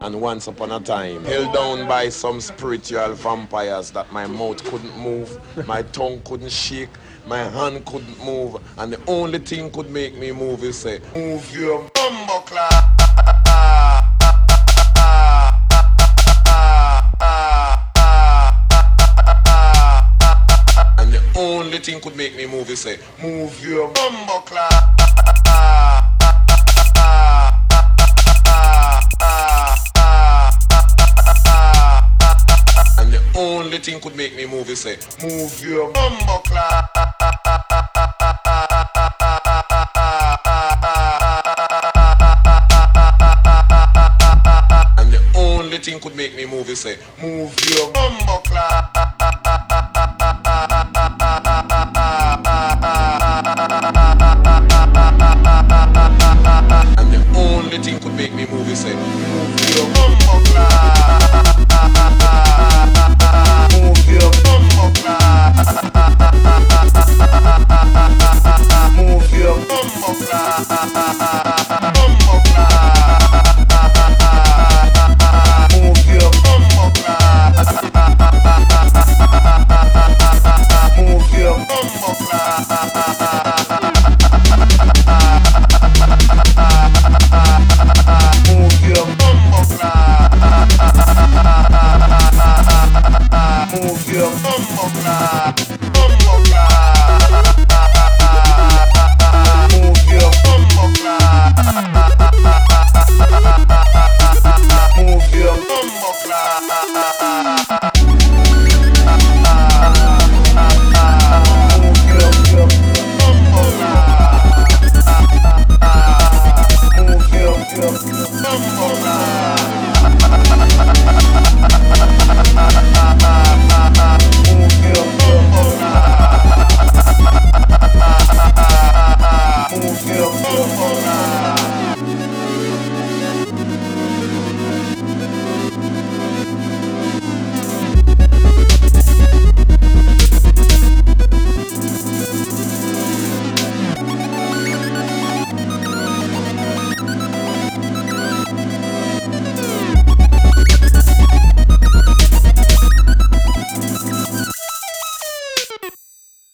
And once upon a time, held down by some spiritual vampires that my mouth couldn't move, my tongue couldn't shake, my hand couldn't move, and the only thing could make me move is say, move your bumbo clap. And the only thing could make me move is say, move your bumbo clap. And the only thing could make me move is say, move your bumbo clap. And the only thing could make me move is say, move your bumbo clap.